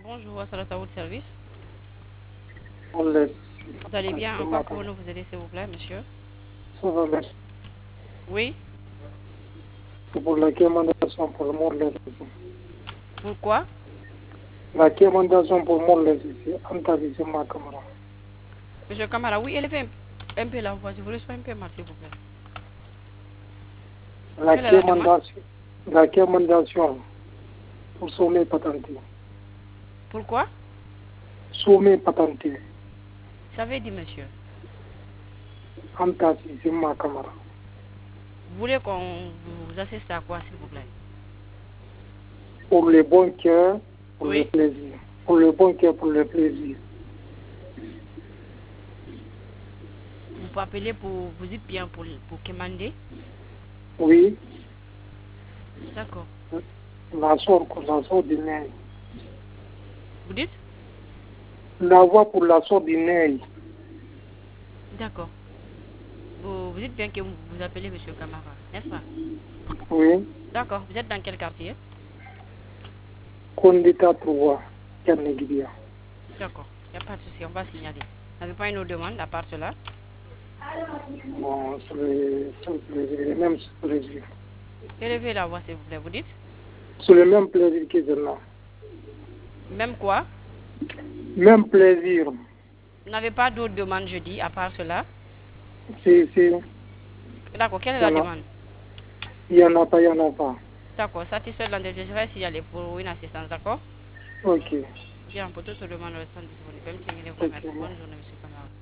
Bonjour, Assalat à votre service. On laisse. Vous allez bien? En quoi pouvons-nous vous aider, s'il vous plaît, monsieur? Ça va, merci. Oui? C'est pour la recommandation pour le mot de Pourquoi? la recommandation pour le mot de ici, ma caméra. Monsieur Kamara, oui, élevez un peu la voix, je vous reçois un peu mal, s'il vous plaît. La Quelle est la demande? recommandation pour sommet patenté. Pourquoi? Sommet patenté. Ça veut dire, monsieur. C'est ma caméra. Vous voulez qu'on vous assiste à quoi, s'il vous plaît? Pour le bon cœur, pour le Oui? plaisir. Pour le bon cœur, pour le plaisir. Vous pouvez appeler pour vous dites bien pour commander? Oui, D'accord. la sorte du nez. Vous dites? La voix pour la sorte du nez. D'accord. Vous dites bien que vous appelez monsieur Kamara, n'est-ce pas? Oui, D'accord. Vous êtes dans quel quartier? Condita 3, Carnegie. D'accord. Il n'y a pas de souci, on va signaler. Vous n'avez pas une autre demande à part cela? Bon, c'est le plaisir, le même plaisir. Élevez la voix, s'il vous plaît. Vous dites? C'est le même plaisir que je n'ai. Même quoi? Même plaisir. Vous n'avez pas d'autres demandes jeudi à part cela? Si, D'accord, quelle est la demande? il n'y en a pas, il n'y en a pas. D'accord, satisfait de l'entretien, je vais signaler pour une assistance, d'accord? Ok. Bien, pour toute demande restante disponible. Bonne journée, monsieur.